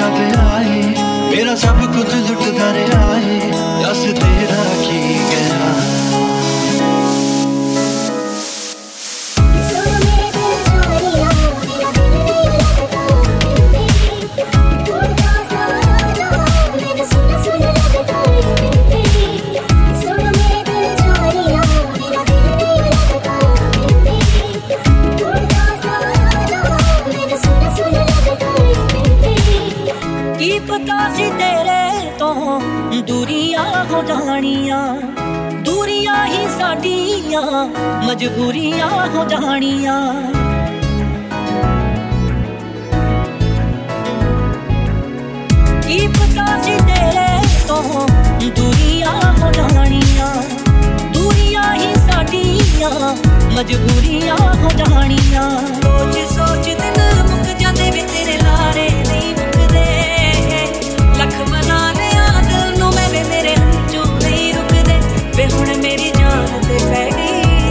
लुटदा पिया है, मेरा सब कुछ लुटदा रहा है, दस तेरा की कहना। की पता सी तेरे तो दूरियां हो जानियां, दूरियां ही साडियां मजबूरियां हो जानियां। की पता सी तेरे तो दूरियां हो जानियां, दूरियां ही साडियां मजबूरियां हो जानियां। सोच सोच दिन मुक जांदे वे तेरे लारे नहीं मुकदे, लख मना लिया दिल नूं मैं वे मेरे हंझू नहीं रुकदे, वे हुण मेरी जान ते पै गई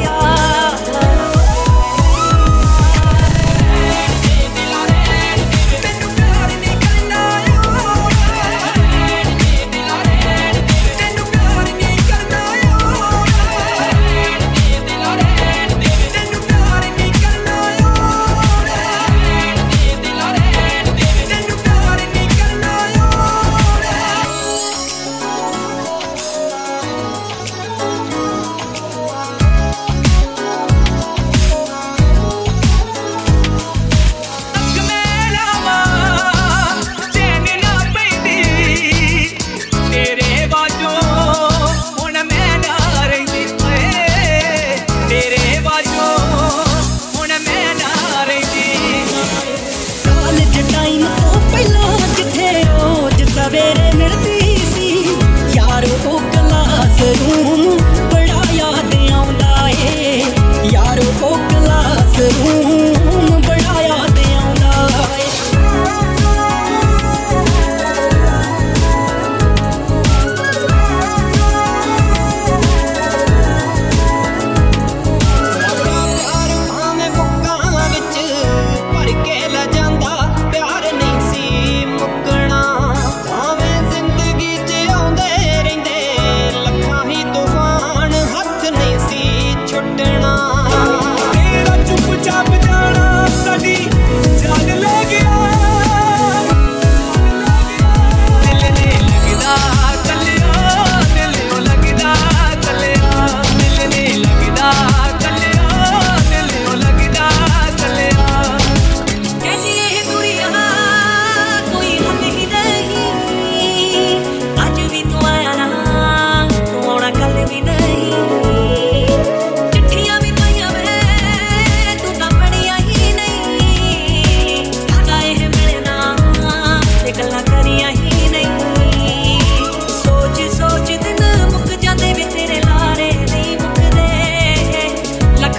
सवेरे मिलती सी यारो ओ क्लास रूम, बड़ा याद आउंदा ए यारो ओ क्लास रूम, बड़ा याद आउंदा ए। प्यार भावें बुक्कां विच भर के ले जांदा, प्यार नहीं सी मुकना,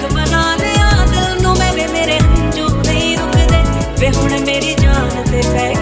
वे हुण मेरी जान ते पै